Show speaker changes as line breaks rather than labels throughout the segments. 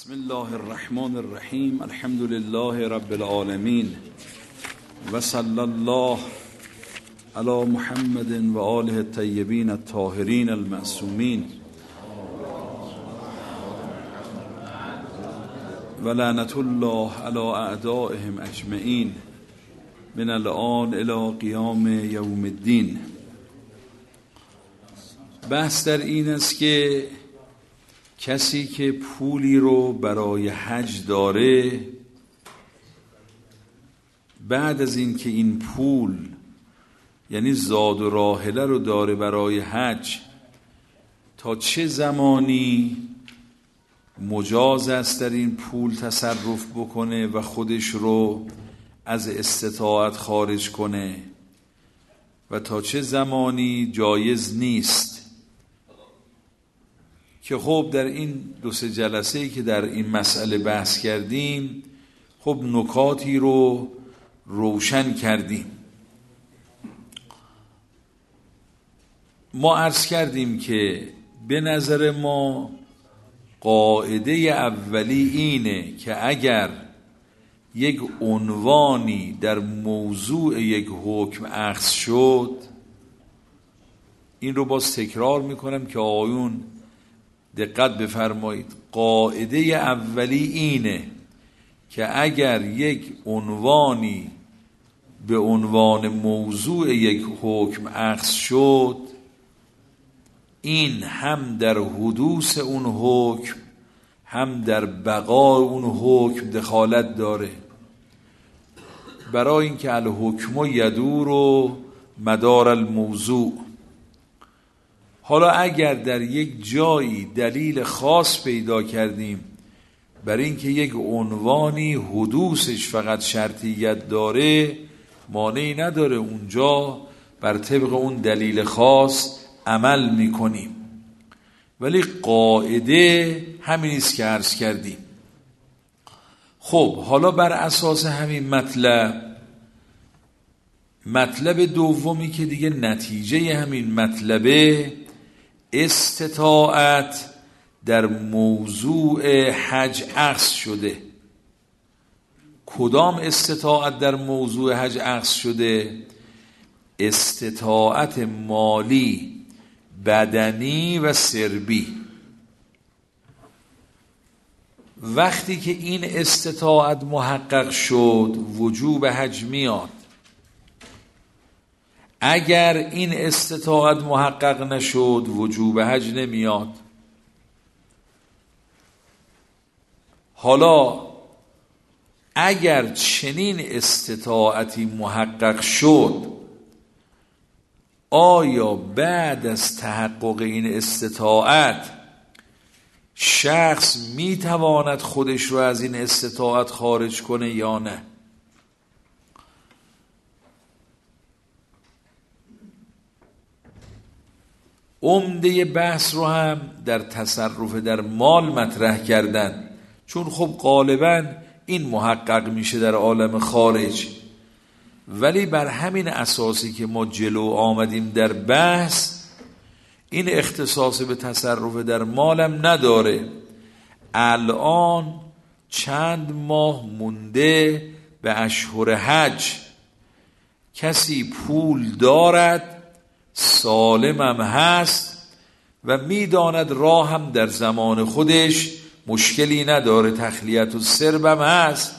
بسم الله الرحمن الرحیم. الحمد لله رب العالمین و صلی الله علی محمد و آله الطیبین الطاهرین المعصومین و لعنت الله علی اعدائهم اجمعین من الآن الی قیام یوم الدین. بحث در این است که کسی که پولی رو برای حج داره، بعد از این که این پول یعنی زاد و راحله رو داره برای حج، تا چه زمانی مجاز است در این پول تصرف بکنه و خودش رو از استطاعت خارج کنه و تا چه زمانی جایز نیست. که خب در این 2-3 جلسه‌ای که در این مسئله بحث کردیم، خب نکاتی رو روشن کردیم. ما عرض کردیم که به نظر ما قاعده اولی اینه که اگر یک عنوانی در موضوع یک حکم اخذ شد، این رو باز تکرار میکنم که آقایون دقت بفرمایید، قاعده اولی اینه که اگر یک عنوانی به عنوان موضوع یک حکم اخذ شد، این هم در حدوث اون حکم هم در بقای اون حکم دخالت داره، برای اینکه الحکم یدور مدار الموضوع. حالا اگر در یک جایی دلیل خاص پیدا کردیم بر اینکه یک عنوانی حدوثش فقط شرطیت داره، مانعی نداره اونجا بر طبق اون دلیل خاص عمل میکنیم، ولی قاعده همین است که عرض کردیم. خب حالا بر اساس همین مطلب دومی که دیگه نتیجه همین مطلبه، استطاعت در موضوع حج اخذ شده. کدام استطاعت در موضوع حج اخذ شده؟ استطاعت مالی، بدنی و سربی. وقتی که این استطاعت محقق شد، وجوب حج میاد. اگر این استطاعت محقق نشد، وجوب حج نمیاد. حالا اگر چنین استطاعتی محقق شد، آیا بعد از تحقق این استطاعت شخص میتواند خودش رو از این استطاعت خارج کنه یا نه؟ عمده بحث رو هم در تصرف در مال مطرح کردن، چون خب غالباً این محقق میشه در عالم خارج، ولی بر همین اساسی که ما جلو آمدیم در بحث، این اختصاص به تصرف در مالم نداره. الان چند ماه مونده به اشهر حج، کسی پول دارد، سالم هم هست و میداند راه هم در زمان خودش مشکلی نداره، تخلیت و سرب هم هست،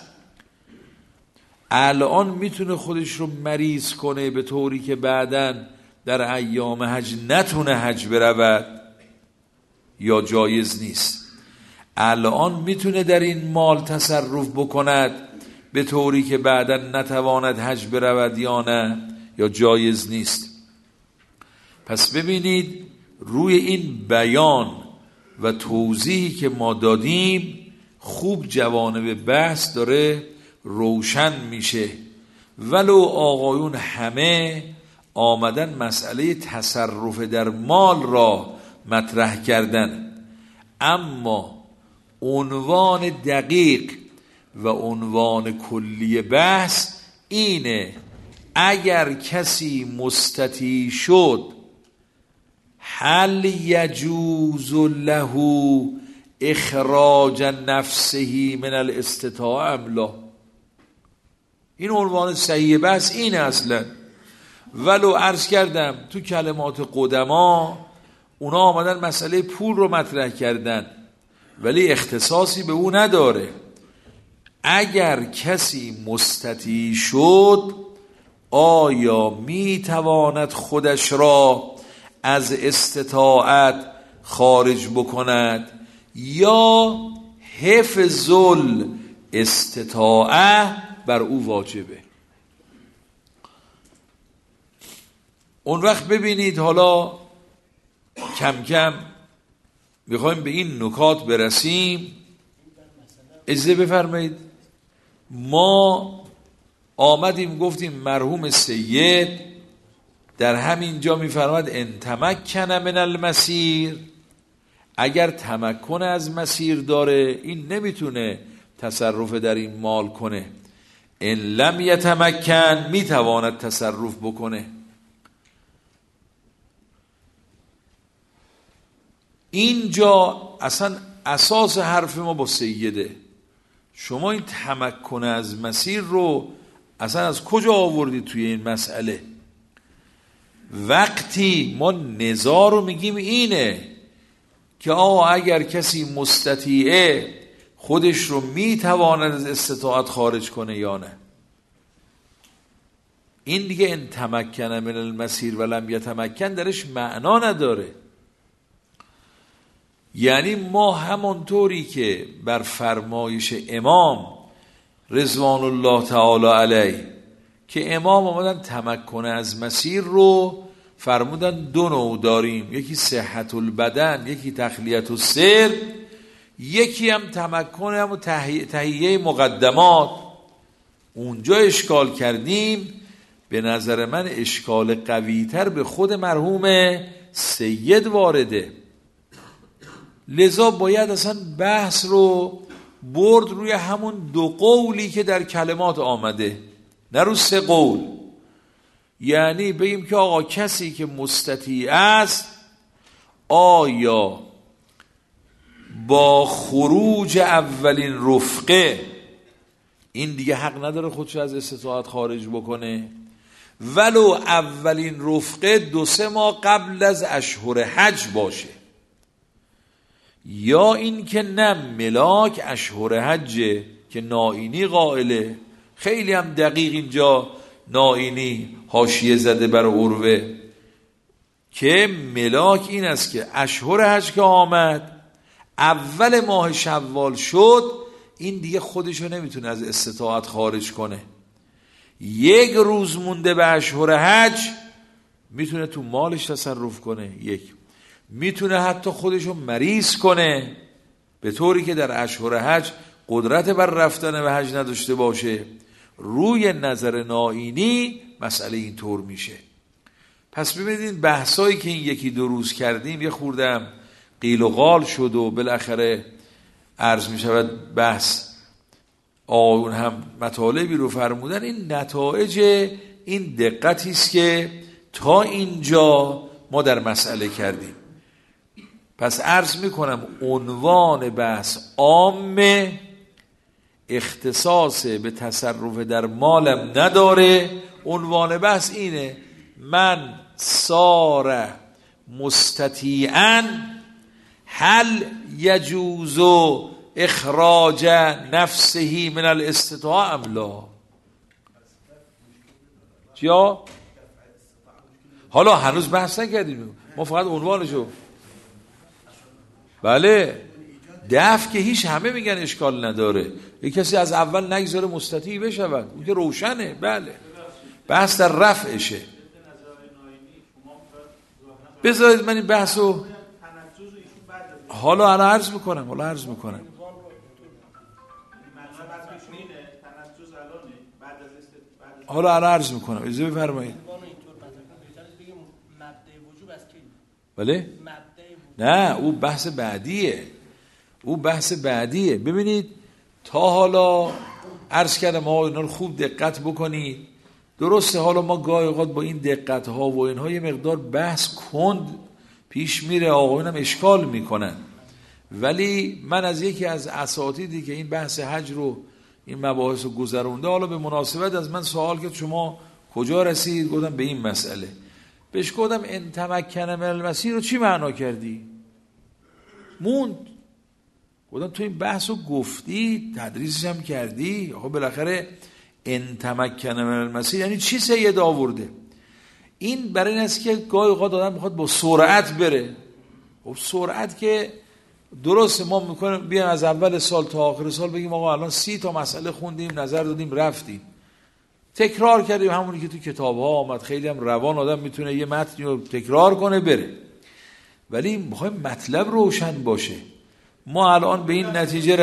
الان میتونه خودش رو مریض کنه به طوری که بعداً در ایام حج نتونه حج برود یا جایز نیست؟ الان میتونه در این مال تصرف بکند به طوری که بعداً نتواند حج برود یا نه، یا جایز نیست؟ پس ببینید روی این بیان و توضیحی که ما دادیم خوب جوانب بحث داره روشن میشه. ولو آقایون همه آمدن مسئله تصرف در مال را مطرح کردن، اما عنوان دقیق و عنوان کلی بحث اینه: اگر کسی مستطیع شد، هل یجوز له اخراج نفسه من الاستطاعه ام لا. این عنوان صحیح بس اینه اصلا. ولو عرض کردم تو کلمات قدما اونا آمدن مسئله پول رو مطرح کردن ولی اختصاصی به او نداره. اگر کسی مستطیع شد آیا میتواند خودش را از استطاعت خارج بکند یا حفظ الاستطاعه بر او واجبه؟ اون وقت ببینید حالا کم کم میخوایم به این نکات برسیم. اجازه بفرمایید ما آمدیم گفتیم مرحوم سید در همین جا میفرماد ان تمکن من المسیر، اگر تمکن از مسیر داره این نمیتونه تصرف در این مال کنه، ان لم یتمکن میتواند تصرف بکنه. اینجا اصلا اساس حرف ما با سیده. شما این تمکن از مسیر رو اصلا از کجا آوردید توی این مسئله؟ وقتی ما نزاع رو میگیم اینه که اگر کسی مستطیعه خودش رو میتواند از استطاعت خارج کنه یا نه. این دیگه ان تمکن من المسیر ولم یتمکن درش معنا نداره. یعنی ما همونطوری که بر فرمایش امام رضوان الله تعالی علیه که امام آمدن تمکن از مسیر رو فرمودن دو نوع داریم، یکی صحت البدن، یکی تخلیت السر، یکی هم تمکن هم تهیه مقدمات. اونجا اشکال کردیم، به نظر من اشکال قوی‌تر به خود مرحوم سید وارده. لذا باید اصلا بحث رو برد روی همون دو قولی که در کلمات آمده، نه رو سه قول. یعنی بگیم که آقا کسی که مستطیع است آیا با خروج اولین رفقه این دیگه حق نداره خودش از استطاعت خارج بکنه، ولو اولین رفقه 2-3 ماه قبل از اشهر حج باشه، یا این که نه ملاک اشهر حجه که نائینی قائله. خیلی هم دقیق اینجا نائینی حاشیه زده بر عروه که ملاک این است که اشهر حج که آمد اول ماه شوال شد، این دیگه خودشو نمیتونه از استطاعت خارج کنه. 1 روز مونده به اشهر حج میتونه تو مالش تصرف کنه، میتونه حتی خودشو مریض کنه به طوری که در اشهر حج قدرت بر رفتن به حج نداشته باشه. روی نظر نائینی مسئله اینطور میشه. پس ببینید بحثایی که این 1-2 روز کردیم یه خوردم قیل و قال شد و بالاخره عرض میشود بحث آقایون هم مطالبی رو فرمودن. این نتایج این دقتی است که تا اینجا ما در مسئله کردیم. پس عرض میکنم عنوان بحث عامه، اختصاص به تصرف در مالم نداره. عنوان بحث اینه: من صار مستطیعاً هل یجوز اخراج نفسه من الاستطاعه ام لا. چیا؟ حالا هنوز بحث نکردیم، ما فقط عنوانشو. بله دفع که هیچ، همه میگن اشکال نداره، یک کسی از اول نگذاره مستطیع بشود، اون که روشنه. بله بحث در رفعشه. بذارید من این بحثو حالا عرض میکنم. حالا عرض میکنم، اجازه بفرمایید. بله نه، او بحث بعدیه. ببینید تا حالا عرض کردم اینا رو خوب دقت بکنید. درسته حالا ما گاهی اوقات با این دقت ها و اینها یه مقدار بحث کند پیش میره، آقایون هم اشکال میکنن، ولی من از یکی از اساتیدی که این بحث حج رو این مباحث رو گذرونده، حالا به مناسبت از من سوال کرد شما کجا رسید؟ گفتم به این مسئله. بهش گفتم ان تمکن من المسیر رو چی معنا کردی؟ موند. گفتم تو این بحث رو گفتی، تدریسش هم کردی، خب بالاخره ان تمکن من المسیر یعنی چی سید آورده؟ این برای این است که گاهی اوقات آدم میخواد با سرعت بره. خب سرعت که درسته، ما میکنیم بیایم از اول سال تا آخر سال بگیم آقا الان 30 تا مسئله خوندیم، نظر دادیم، رفتیم، تکرار کردیم همونی که تو کتاب ها آمد. خیلی هم روان آدم میتونه یه متنی رو تکرار کنه بره، ولی میخوایم مطلب روشن باشه. ما الان به این نتیجه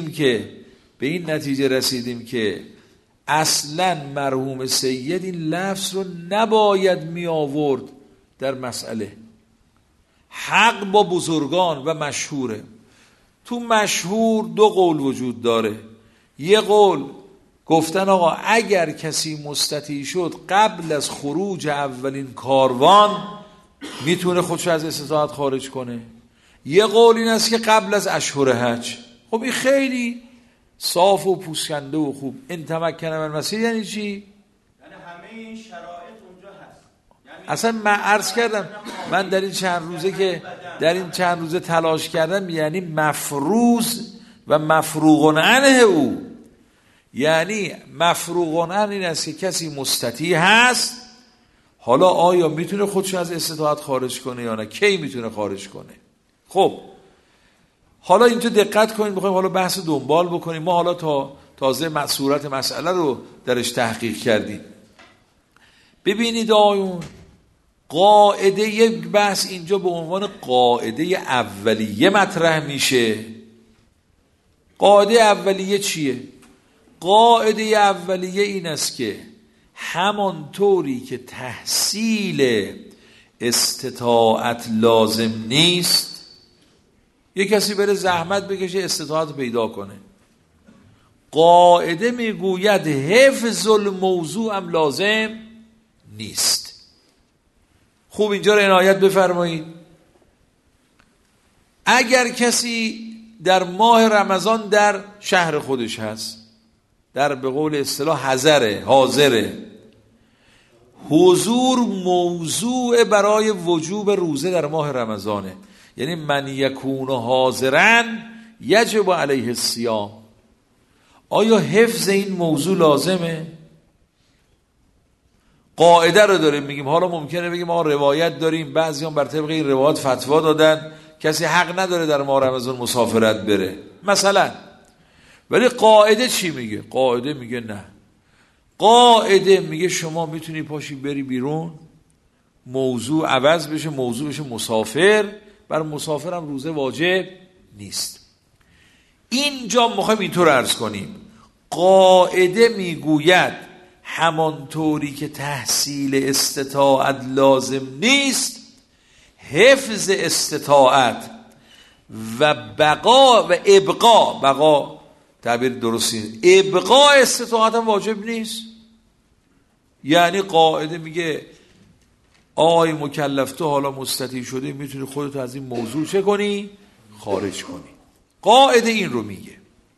رسیدیم که اصلا مرحوم سید این لفظ رو نباید می آورد در مسئله. حق با بزرگان و مشهوره. تو مشهور 2 قول وجود داره. یه قول گفتن آقا اگر کسی مستطیع شد قبل از خروج اولین کاروان میتونه خودش از استطاعت خارج کنه. یه قول این است که قبل از اشهر حج. خب این خیلی صاف و پوسکنده و خوب. این تمکن من مسیر یعنی چی؟
یعنی همه این شرایط اونجا هست. یعنی
اصلا من عرض کردم من در این چند روزه تلاش کردم، یعنی مفروض و مفروغ عنه او. یعنی مفروغ عنه این است که کسی مستطیع هست، حالا آیا میتونه خودش از استطاعت خارج کنه یا نه، کی میتونه خارج کنه. خب حالا اینجا دقت کنید، میخوایم حالا بحث دنبال بکنیم. ما حالا تازه صورت مسئله رو درش تحقیق کردیم. ببینید آیون قاعده، یک بحث اینجا به عنوان قاعده اولیه مطرح میشه. قاعده اولیه چیه؟ قاعده اولیه این است که همانطوری که تحصیل استطاعت لازم نیست، یک کسی بره زحمت بکشه استطاعت پیدا کنه، قاعده میگوید حفظ الموضوع هم لازم نیست. خوب اینجا رو عنایت بفرمایید. اگر کسی در ماه رمضان در شهر خودش هست، در به قول اصطلاح حاضره، حضور موضوع برای وجوب روزه در ماه رمضانه. یعنی من یکون حاضرا یجب علیه الصیام. آیا حفظ این موضوع لازمه؟ قاعده رو داریم میگیم. حالا ممکنه بگیم ما روایت داریم، بعضی هم بر طبق این روایت فتوا دادن کسی حق نداره در ماه رمضان مسافرت بره مثلا. ولی قاعده چی میگه؟ قاعده میگه نه. قاعده میگه شما میتونی پاشی بری بیرون، موضوع عوض بشه، موضوع بشه مسافر، بر مسافر هم روزه واجب نیست. اینجا میخوایم اینطور عرض کنیم. قاعده میگوید همانطوری که تحصیل استطاعت لازم نیست، حفظ استطاعت و بقا و ابقا تعبیر درستی، ابقا استطاعت هم واجب نیست. یعنی قاعده میگه آقای مکلف تو حالا مستطیع شده، میتونی خودت از این موضوع چه کنی؟ خارج کنی. قاعده این رو میگه.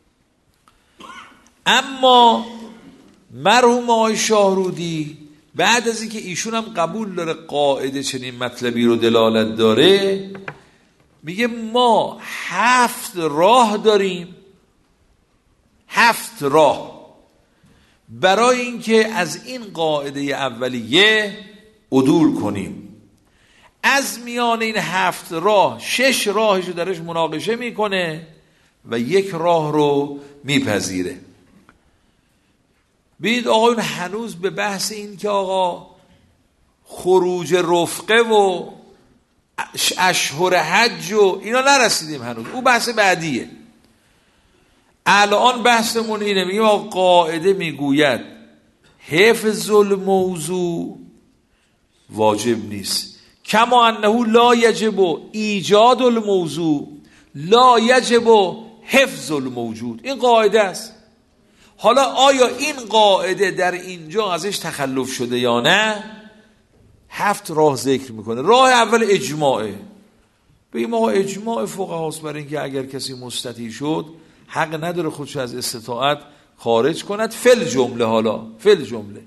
اما مرحوم آقای شاهرودی بعد از اینکه ایشون هم قبول داره قاعده چنین مطلبی رو دلالت داره، میگه ما 7 راه داریم، 7 راه برای اینکه از این قاعده اولیه عدول کنیم. از میان این 7 راه 6 راهش رو درش مناقشه میکنه و 1 راه رو میپذیره. ببینید آقایون هنوز به بحث این که آقا خروج رفقه و اشهر حج و اینا نرسیدیم هنوز، او بحث بعدیه. الان بحثمون اینه، میگیم آقا قاعده میگوید حفظ الموضوع واجب نیست، کما انه لا یجب ایجاد الموضوع لا یجب حفظ الموجود. این قاعده است. حالا آیا این قاعده در اینجا ازش تخلف شده یا نه؟ 7 راه ذکر میکنه. راه اول اجماعه. بگیم آقا اجماع فقهاست برای اینکه اگر کسی مستطیع شد حق نداره خودش از استطاعت خارج کند، فل جمله. حالا فل جمله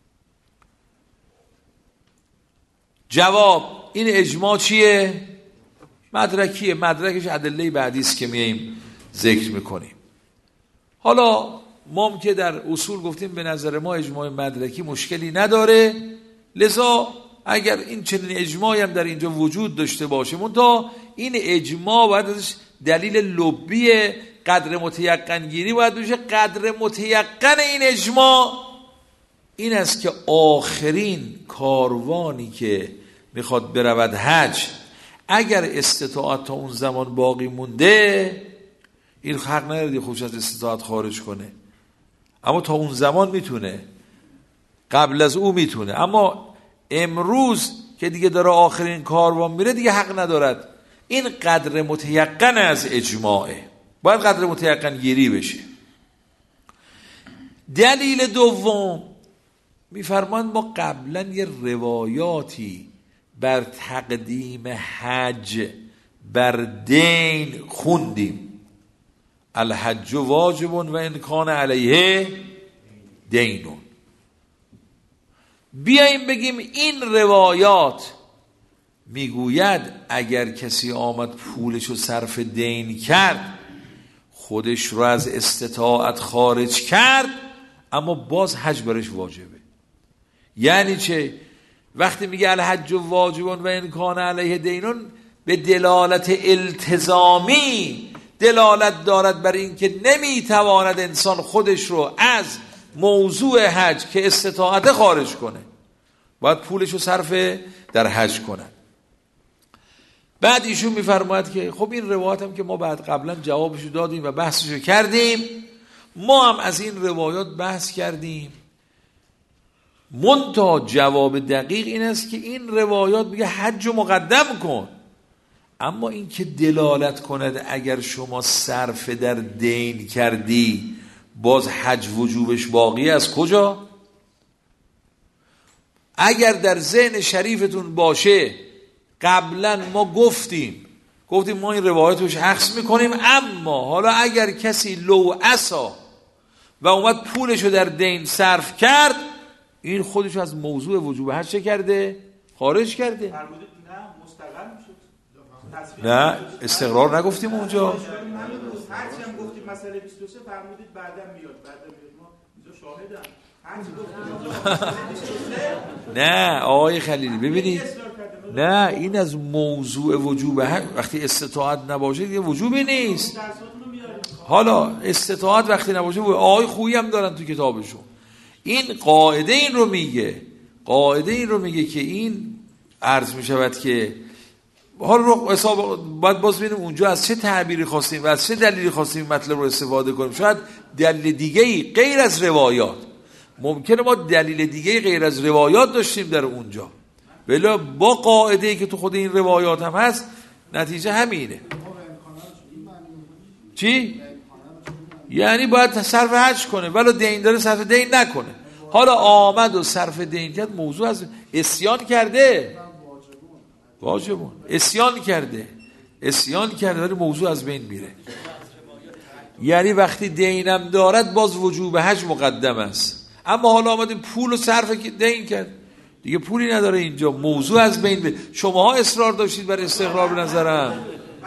جواب این اجماع چیه؟ مدرکیه، مدرکش ادله بعدی است که میایم ذکر میکنیم. حالا ما که در اصول گفتیم به نظر ما اجماع مدرکی مشکلی نداره، لذا اگر این چنین اجماعی هم در اینجا وجود داشته باشه، منتها این اجماع باید ازش دلیل لبی قدر متیقن گیری باید بشه. قدر متیقن این اجماع این است که آخرین کاروانی که میخواد برود حج، اگر استطاعت تا اون زمان باقی مونده، این حق نداره خودش از استطاعت خارج کنه، اما تا اون زمان میتونه، قبل از او میتونه. اما امروز که دیگه داره آخرین کاروان میره دیگه حق ندارد. این قدر متیقن از اجماعه، باید قدر متیقن گیری بشه. دلیل دوم میفرمایند ما قبلا یه روایاتی بر تقدیم حج بر دین خوندیم، الحج واجب و ان کان علیه دینون. بیاییم بگیم این روایات میگوید اگر کسی آمد پولشو صرف دین کرد، خودش رو از استطاعت خارج کرد، اما باز حج برش واجبه. یعنی چه؟ وقتی میگه الحج واجب و ان کان علیه دینون، به دلالت التزامی دلالت دارد بر این که نمیتواند انسان خودش رو از موضوع حج که استطاعت خارج کنه، باید پولشو صرف در حج کنه. بعد ایشون میفرماید که خب این روایات هم که ما بعد قبلا جوابشو دادیم و بحثشو کردیم، ما هم از این روایات بحث کردیم، منتها جواب دقیق این است که این روایات میگه حج رو مقدم کن، اما این که دلالت کند اگر شما صرف در دین کردی باز حج وجوبش باقی، از کجا؟ اگر در ذهن شریفتون باشه قبلا ما گفتیم ما این روایتش عکس میکنیم، اما حالا اگر کسی لو عصا و اومد پولشو در دین صرف کرد، این خودشو از موضوع وجوب حج چه کرده؟ خارج کرده.
فرمودید نه مستقل میشد.
نه استقرار نگفتیم اونجا.
هرچی هم گفتیم مسئله 23 فرمودید بعداً میاد ما اینجا شاهدم. هرچی گفتیم
نه آقای خلیلی ببینید، نه این از موضوع وجوب حج، وقتی استطاعت نباشه دیگه وجوبی نیست. حالا استطاعت وقتی نباشه، آقای خویی هم دارن تو کتابشون، این قاعده این رو میگه که این عرض میشود که حالا رو حساب باید باز ببینیم اونجا از چه تعبیری خواستیم و از چه دلیلی خواستیم مطلب رو استفاده کنیم. شاید دلیل دیگه‌ای غیر از روایات، ممکنه ما دلیل دیگه‌ای غیر از روایات داشتیم در اونجا، ولی با قاعده‌ای که تو خود این روایات هم هست نتیجه همینه. چی؟ یعنی باید صرف حج کنه ولی دین داره صرف دین نکنه. حالا آمد و صرف دین کرد، موضوع از اسیان کرده، واجبون اسیان کرده ولی موضوع از بین میره. یعنی وقتی دینم دارد باز وجوب حج مقدم است، اما حالا آمد پول و صرف دین کرد دیگه پولی نداره، اینجا موضوع از بین میره. شماها اصرار داشتید بر استقرار به نظرم.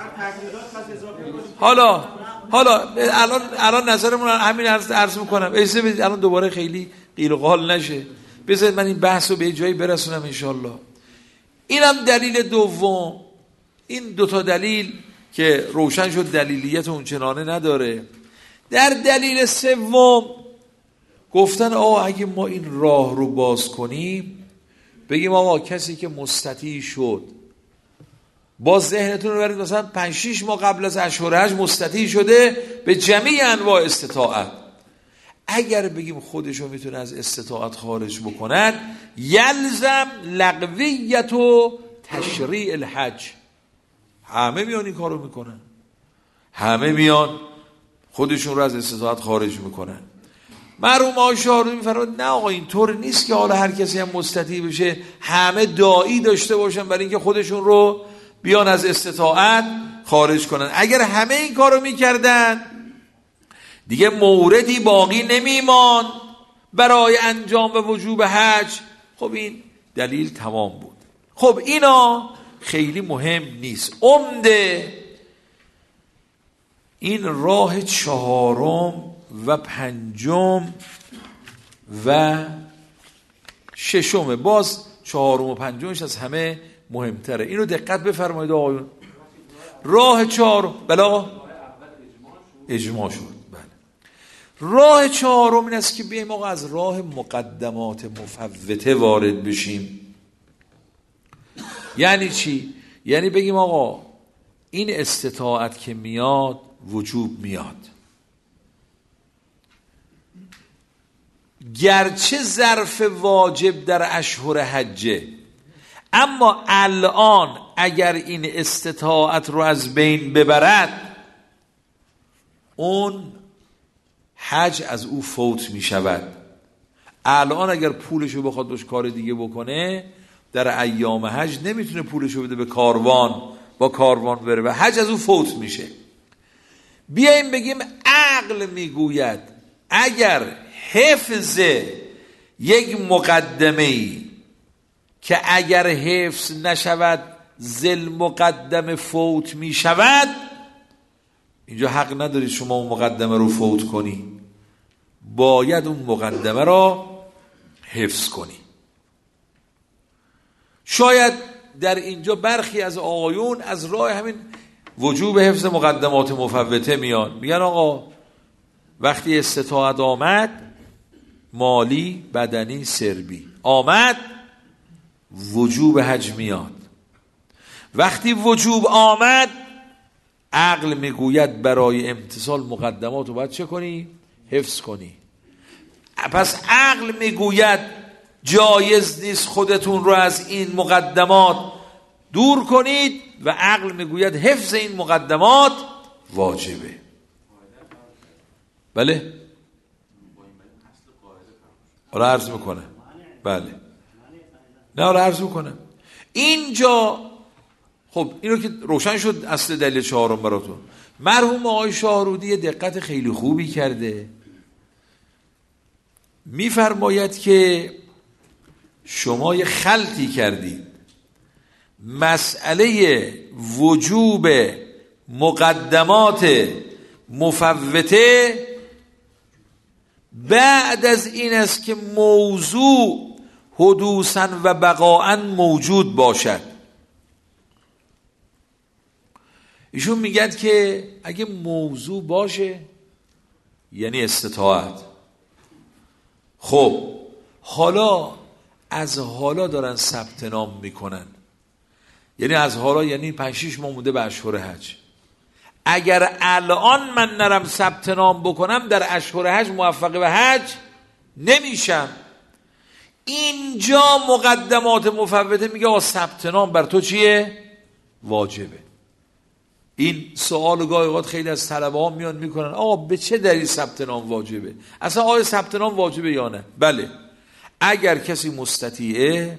حالا الان نظرمون همین عرض میکنم، اجازه بدید الان دوباره خیلی قیل و قال نشه، بذارید من این بحث رو به جایی برسونم انشالله. اینم دلیل دوم. این دوتا دلیل که روشن شد دلیلیت اون چنانه نداره. در دلیل سوم گفتن آقا اگه ما این راه رو باز کنیم، بگیم آقا کسی که مستطیع شد، باز ذهنتون رو برید مثلا 5-6 ماه قبل از اشهر حج مستطیع شده به جمیع انواع استطاعت، اگر بگیم خودشو میتونه از استطاعت خارج بکنن، یلزم لغویت و تشریع الحج. همه میان این کارو میکنن، همه میان خودشون رو از استطاعت خارج میکنن. مرحوم آقای شاهرودی میفرمایند نه آقا اینطور نیست که حالا هر کسی هم مستطیع بشه همه داعی داشته باشن برای اینکه خودشون رو بیان از استطاعت خارج کنن. اگر همه این کارو میکردن دیگه موردی باقی نمیمان برای انجام و وجوب حج. خب این دلیل تمام بود. خب اینا خیلی مهم نیست. عمده این راه 4 و 5 و 6، باز 4 و 5 از همه مهمتره. اینو دقت بفرمایید آقایون. راه 4 بلا اجماع شد. بله. راه 4 این است که بیایم آقا از راه مقدمات مفوته وارد بشیم. یعنی چی؟ یعنی بگیم آقا این استطاعت که میاد وجوب میاد، گرچه ظرف واجب در اشهر حجه، اما الان اگر این استطاعت رو از بین ببرد اون حج از او فوت می شود. الان اگر پولشو بخواد باش کار دیگه بکنه در ایام حج نمیتونه پولشو بده به کاروان، با کاروان بره و حج از او فوت میشه. بیاییم بگیم عقل میگوید اگر حفظ یک مقدمه‌ای که اگر حفظ نشود ذل مقدم فوت می شود، اینجا حق نداری شما اون مقدمه رو فوت کنی، باید اون مقدمه را حفظ کنی. شاید در اینجا برخی از آقایون از راه همین وجوب حفظ مقدمات مفوته میان، میگن آقا وقتی استطاعت آمد، مالی، بدنی، سربی آمد، وجوب حج میاد. وقتی وجوب آمد عقل میگوید برای امتثال مقدمات رو باید چه کنی؟ حفظ کنی. پس عقل میگوید جایز نیست خودتون رو از این مقدمات دور کنید و عقل میگوید حفظ این مقدمات واجبه. بله؟ آره عرض میکنه. بله. نه آره عرض میکنه. اینجا خب اینو که روشن شد اصل دلیل 4 براتون. مرحوم آقای شاهرودی دقت خیلی خوبی کرده، میفرماید که شما یه خلطی کردید. مسئله وجوب مقدمات مفوته بعد از این است که موضوع حدوثاً و بقاءً موجود باشد. ایشون میگد که اگه موضوع باشه یعنی استطاعت. خب حالا از حالا دارن ثبت نام میکنن، یعنی از حالا یعنی 5-6 ماه مونده به اشهر حج. اگر الان من نرم ثبت نام بکنم در اشهر حج موفق به حج نمیشم. اینجا مقدمات مفوته میگه آقا ثبت نام بر تو چیه؟ واجبه. این سوال گاهی اوقات خیلی از طلبه ها میان میکنن آقا به چه دلیل ثبت نام واجبه؟ اصلا آیا ثبت نام واجبه یا نه؟ بله، اگر کسی مستطیعه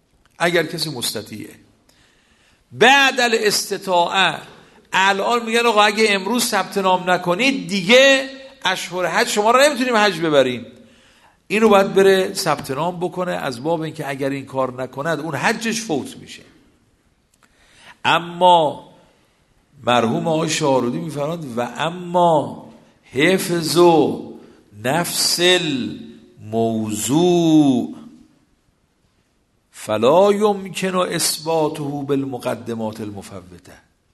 بعد الاستطاعه الان میگن آقا اگه امروز ثبت نام نکنید دیگه اشهر حج شما را نمیتونیم حج ببریم، اینو باید بره ثبت نام بکنه از باب اینکه اگر این کار نکند اون حجش فوت میشه. اما مرحوم آقای شاهرودی میفرماند و اما حفظ و نفس الموضوع فلا یمکن اثباته بالمقدمات المفوته.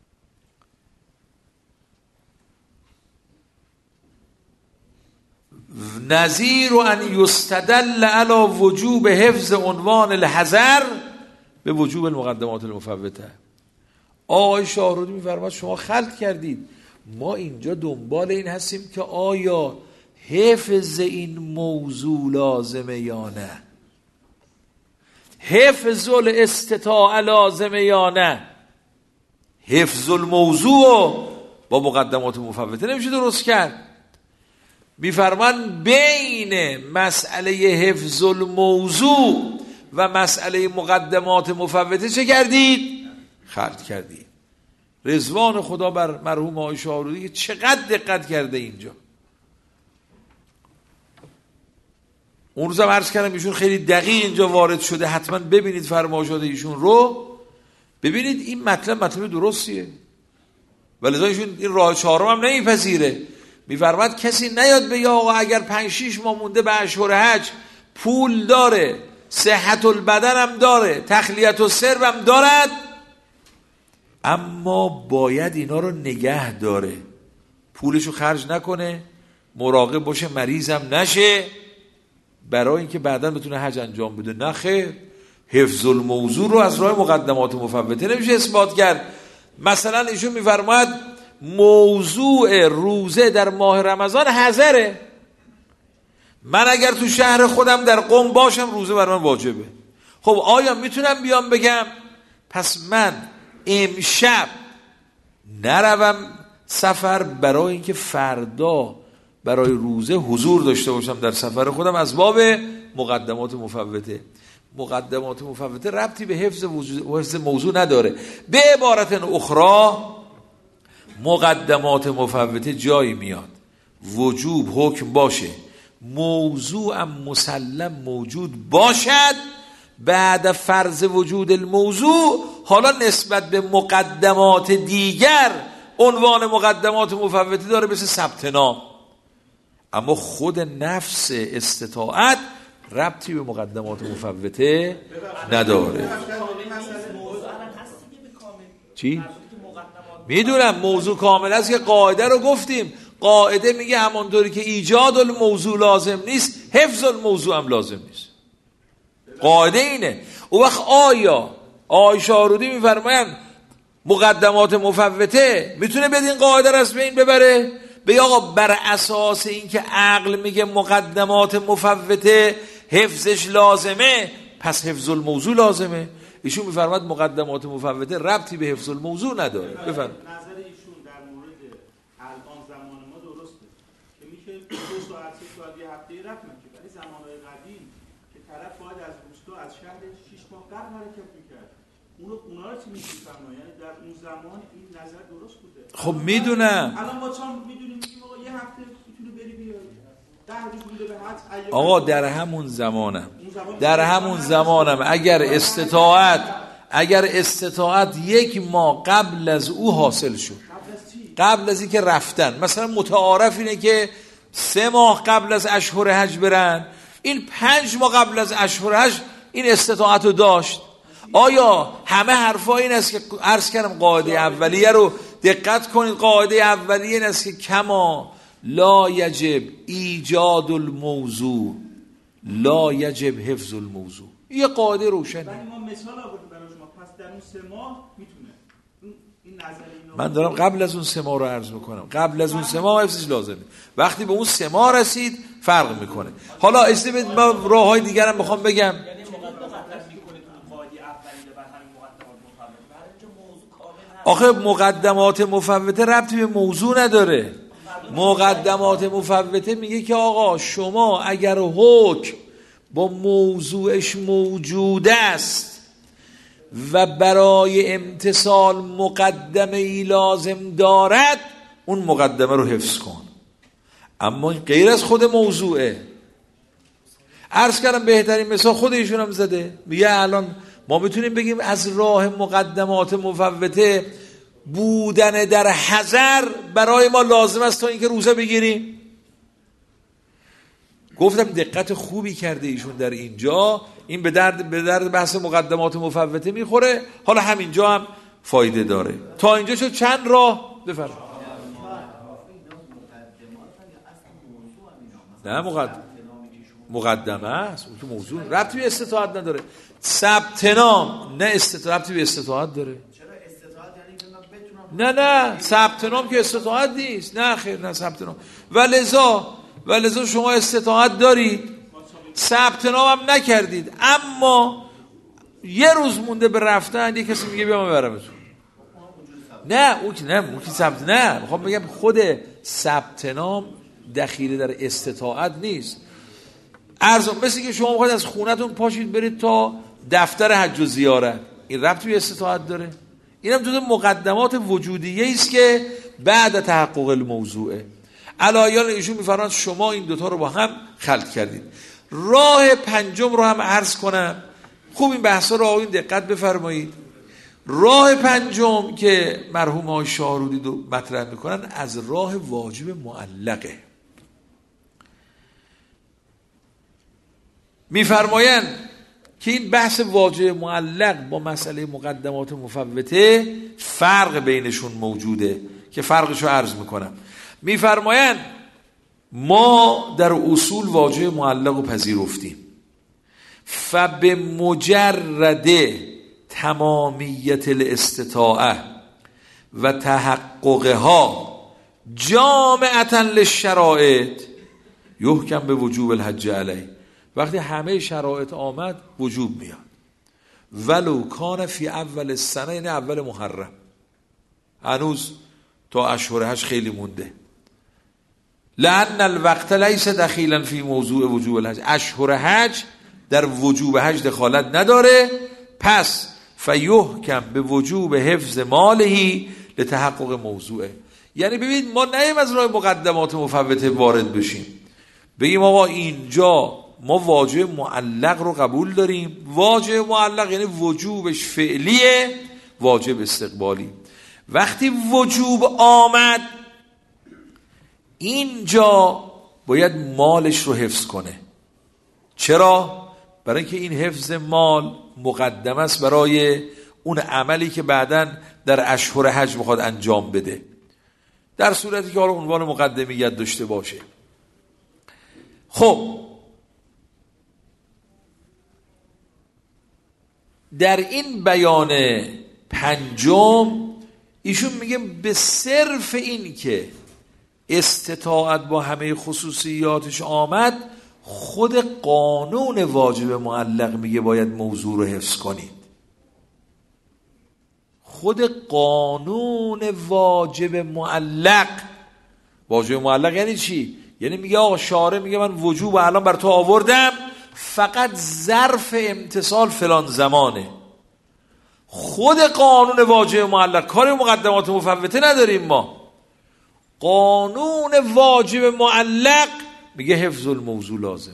نظیر ان یستدل علی وجوب حفظ عنوان الحذر به وجوب المقدمات المفوته. آقای شاهرودی میفرماید شما خلط کردید. ما اینجا دنبال این هستیم که آیا حفظ این موضوع لازمه یا نه، حفظ الاستطاعه لازمه یا نه. حفظ الموضوع با مقدمات مفوته نمیشه درست کرد. میفرمان بین مسئله حفظ الموضوع و مسئله مقدمات مفوته چه کردید؟ خلق کردی. رضوان خدا بر مرحوم آقای شاهرودی که چقدر دقت کرده اینجا. اون روزم عرض کردم ایشون خیلی دقیق اینجا وارد شده، حتما ببینید فرمایشات ایشون رو، ببینید این مطلب درستیه. ولی ایشون این راه چهارم هم نمیپذیره، میفرماد کسی نیاد بگه آقا اگر 5-6 ماه مونده به اشهر حج، پول داره، صحت البدن هم داره، تخلیت السرب هم دارد، اما باید اینا رو نگه داره، پولشو خرج نکنه، مراقب باشه مریضم نشه، برای اینکه بعداً بتونه حج انجام بده. نه خیر، حفظ الموضوع رو از راه مقدمات مفوته نمیشه اثبات کرد. مثلا ایشون میفرماید موضوع روزه در ماه رمضان حضره، من اگر تو شهر خودم در قم باشم روزه بر من واجبه. خب آیا میتونم بیام بگم پس من امشب نروم سفر برای اینکه فردا برای روزه حضور داشته باشم در سفر خودم از باب مقدمات مفوته؟ مقدمات مفوته ربطی به حفظ موضوع نداره. به عبارت اخرى مقدمات مفوته جایی میاد وجوب حکم باشه، موضوع هم مسلم موجود باشد، بعد فرض وجود الموضوع حالا نسبت به مقدمات دیگر عنوان مقدمات مفوته داره، مثل ثبت نام، اما خود نفس استطاعت ربطی به مقدمات مفوته نداره. چی؟ میدونم موضوع کامل است که قاعده رو گفتیم، قاعده میگه همانطوری که ایجاد الموضوع لازم نیست، حفظ الموضوع هم لازم نیست. قاعده اینه. او وقت آیا آقای شاهرودی میفرمایند مقدمات مفوته میتونه بدین قاعده رو از بین ببره؟ به آقا بر اساس اینکه عقل میگه مقدمات مفوته حفظش لازمه پس حفظ الموضوع لازمه. ایشون میفرماد مقدمات مفوته ربطی به حفظ الموضوع نداره. بفرمایید.
نظر ایشون در مورد الان زمان ما درسته که میشه 2 ساعت 3 ساعت یه هفته رفت نشه، ولی زمانهای قدیم که طرف باید از روستا از شهر 6 ماه قبل حرکت میکرد، اونا رو چی میگفتن؟ یعنی در اون زمان این نظر درست بوده.
خب میدونم
الان ما چون میدونیم که آقا یه هفته میتونه بری بیای 10 روز بوده به حج.
آقا در همون زمانم اگر استطاعت 1 ماه قبل از او حاصل شد، قبل از اینکه رفتن، مثلا متعارف اینه که 3 ماه قبل از اشهر حج برن، این 5 ماه قبل از اشهر حج این استطاعت رو داشت. آیا همه حرفا این است که عرض کردم قاعده اولیه رو دقت کنید، قاعده اولیه این است که کما لا یجب ایجاد الموضوع لا یجب حفظ الموضوع. یه قاعده روشنه.
ولی ما مثال آوردیم برای شما، پس در اون 3 ماه میتونه این نظر
من دارم قبل از اون 3 ماه رو عرض میکنم، قبل از اون 3 ماه حفظش لازمه، وقتی به اون 3 ماه رسید فرق میکنه. حالا استفاده با راههای دیگر هم بخوام بگم. آخه مقدمات مفوته ربطی به موضوع نداره. مقدمات مفوته میگه که آقا شما اگر حکم با موضوعش موجود است و برای امتثال مقدمه ای لازم دارد، اون مقدمه رو حفظ کن، اما غیر از خود موضوعه. عرض کردم بهترین مثال خود ایشون هم زده، میگه الان ما میتونیم بگیم از راه مقدمات مفوته بودن در حضر برای ما لازم است تا اینکه روزه بگیریم. گفتم دقت خوبی کرده ایشون در اینجا، این به درد بحث مقدمات مفوته میخوره. حالا همینجا هم فایده داره. تا اینجا شد چند راه. بفرمایید. نه مقدمه است، اون که موضوع ربطی به استطاعت نداره. ثبت نام نه ربطی به استطاعت داره. نه ثبت نام که استطاعت نیست. نه خیر، نه ثبت نام. ولذا شما استطاعت دارید، ثبت نام هم نکردید، اما یه روز مونده به رفتن، یه کسی میگه بیا من برمتون. اون که ثبت نه، میخوام بگم خود ثبت نام دخیل در استطاعت نیست. مثل که شما میخواید از خونتون پاشید برید تا دفتر حج و زیارت، این ربطی به استطاعت داره؟ اینم جزء مقدمات وجودیه است که بعد تحقق الموضوعه. علایان ایشون میفرمایند شما این دوتا رو با هم خلط کردید. راه پنجم رو هم عرض کنم، خوب این بحثا رو آقایون دقت بفرمایید. راه پنجم که مرحوم های شاهرودی رو مطرح میکنن از راه واجب معلقه. میفرمایند که این بحث واجب معلق با مسئله مقدمات مفوته فرق بینشون موجوده که فرقش رو عرض میکنم. میفرمایند ما در اصول واجب معلق رو پذیرفتیم، فبمجرد تمامیت الاستطاعه و تحققها جامعة للشرائط یحکم به وجوب الحج علیه. وقتی همه شرایط آمد وجوب میاد، ولو کان فی اول السنه، یعنی اول محرم، هنوز تا اشهر حج خیلی مونده. لأن الوقت لیس دخیلا فی موضوع وجوب الحج، اشهر حج در وجوب حج دخالت نداره، پس فیحکم به وجوب حفظ مالهی لتحقق موضوعه. یعنی ببینید ما نیم از راه مقدمات مفوته وارد بشیم بگیم آقا اینجا ما واجب معلق رو قبول داریم. واجب معلق یعنی وجوبش فعلیه، واجب استقبالی. وقتی وجوب آمد اینجا باید مالش رو حفظ کنه. چرا؟ برای اینکه این حفظ مال مقدم است برای اون عملی که بعداً در اشهر حج میخواد انجام بده، در صورتی که عنوان مقدمیت داشته باشه. خب در این بیان پنجم ایشون میگه به صرف این که استطاعت با همه خصوصیاتش آمد، خود قانون واجب معلق میگه باید موضوع رو حفظ کنید. خود قانون واجب معلق، واجب معلق یعنی چی؟ یعنی میگه آقا شارع میگه من وجوب الان بر تو آوردم، فقط ظرف امتصال فلان زمانه. خود قانون واجب معلق، کار مقدمات مفوته نداریم ما. قانون واجب معلق میگه حفظ الموضوع لازمه.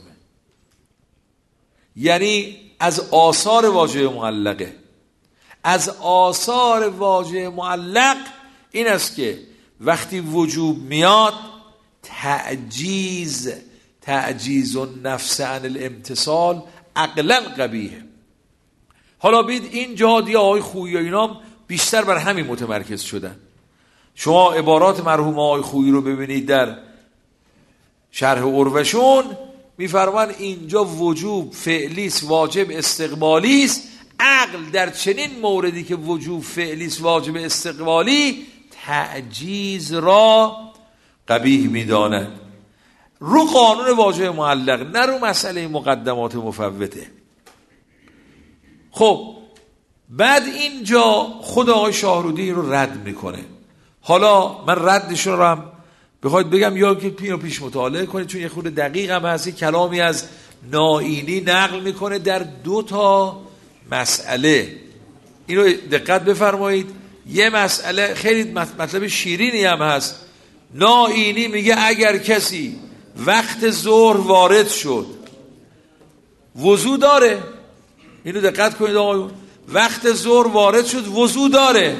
یعنی از آثار واجب معلقه. از آثار واجب معلق این است که وقتی وجوب میاد تعجیز النفس عن الامتصال عقلا قبیحه. حالا بید این جهادی آقای خویی و اینام بیشتر بر همین متمرکز شدن. شما عبارات مرحوم آقای خویی رو ببینید در شرح عروشون، میفرمان اینجا وجوب فعلیست، واجب استقبالیست. عقل در چنین موردی که وجوب فعلیست، واجب استقبالی، تعجیز را قبیح میداند. رو قانون واجب معلق، نه رو مسئله مقدمات مفوته. خب بعد اینجا خود آقای شاهرودی رو رد میکنه. حالا من ردش رو هم بخواید بگم یا که پیش مطالعه کنید، چون یه خود دقیق هم هست. کلامی از نائینی نقل میکنه در 2 مسئله. اینو دقت بفرمایید. یه مسئله خیلی مطلب شیرینی هم هست. نائینی میگه اگر کسی وقت ظهر وارد شد وضو داره. اینو دقت کنید آقایون، وقت ظهر وارد شد وضو داره.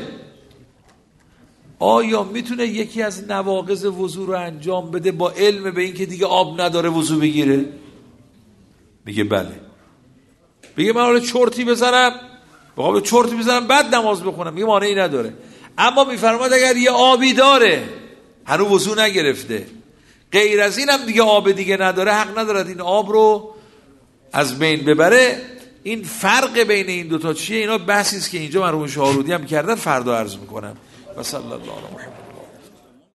آیا میتونه یکی از نواقض وضو رو انجام بده با علم به این که دیگه آب نداره وضو بگیره؟ میگه بله. میگه من حالا چرتی بزنم، بخوام چرتی بزنم بعد نماز بخونم، میگه مانعی نداره. اما میفرماد اگر یه آبی داره هنوز وضو نگرفته، غیر از اینم دیگه آب دیگه نداره، حق ندارد این آب رو از بین ببره. این فرق بین این دوتا چیه؟ اینا بحثی است که اینجا مرحوم شاهرودی هم کردن، فردا عرض میکنم. و صلی الله علیه و